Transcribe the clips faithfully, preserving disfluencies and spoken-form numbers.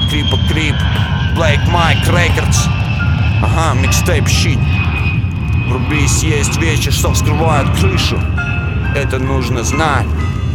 Крипа Крип, Black Mike Records. Ага, микстейп щит. Врубись, есть вещи, что вскрывают крышу. Это нужно знать.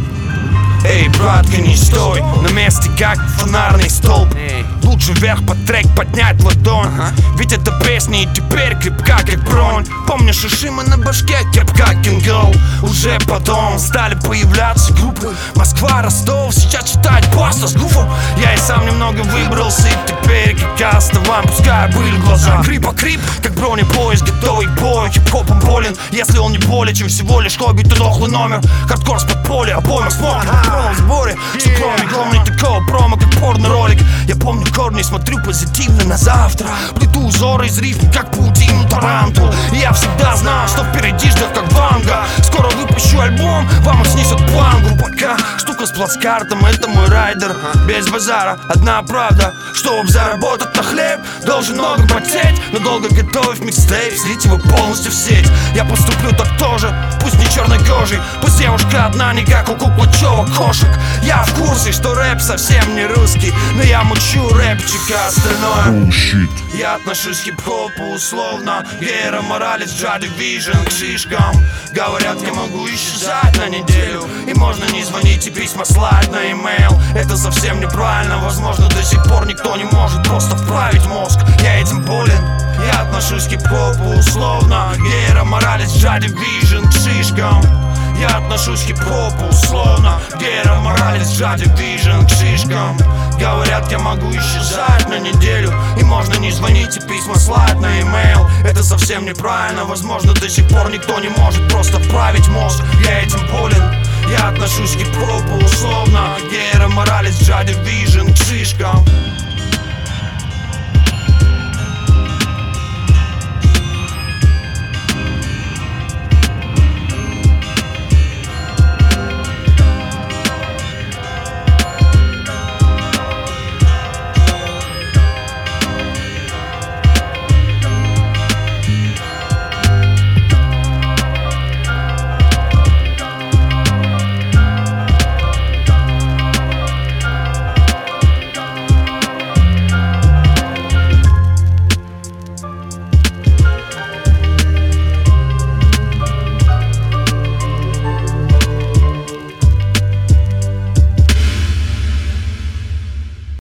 Эй, братка, не стой на месте, как фонарный столб. Лучше вверх под трек поднять ладонь, ага. Ведь это песня и теперь крепка как бронь. Помнишь Ишима на башке, кепка Кингл? Уже потом стали появляться группы Москва, Ростов, сейчас читать просто с гуфом. Я и сам немного выбрался, и теперь как оставам, пускай были глаза. Крипа Крип, как бронепоезд, готовый к бою. Хип-хопом болен, если он не более чем всего лишь хобби, то дохлый номер. Хардкор с подполья, обойма смог на полном сборе. Что кроме главное такого промо, как порно-ролик. Я помню корни, смотрю позитивно на завтра. Плету узоры из рифм, как паутину тарантул. И я всегда знал, что впереди ждет как Ванга. Скоро выпущу альбом, вам их снесет плангу. Пока штука с плацкартом, это мой райдер. Без базара, одна правда, чтобы заработать на хлеб, должен много потеть, но долго готовив микстейп, слить его полностью в сеть. Я поступлю так тоже, пусть не черной кожей, пусть девушка одна, не как у куклачева кошек. Я в курсе, что рэп совсем не русский, но я мучу рэпчика, остальное Bullshit. Я отношусь к хип-хопу условно. Гейра Моралес, Joy Division, к шишкам. Говорят, я могу исчезать на неделю, и можно не звонить и письма слать на имейл. Это совсем неправильно, возможно, до сих пор никто не может просто вправить мозг. Я этим болен. Я отношусь к хип-хопу условно. Гейра Моралес, Joy Division, к шишкам. Я отношусь к хип-хопу условно. Гейра Моралес, Joy Division, к шишкам. Говорят, я могу исчезать на неделю, и можно не звонить и письма слать на имейл. Это совсем неправильно, возможно, до сих пор никто не может просто вправить мозг. Я этим болен. Я отношусь к хип-хопу условно. Гейра Моралес, Joy Division, к шишкам.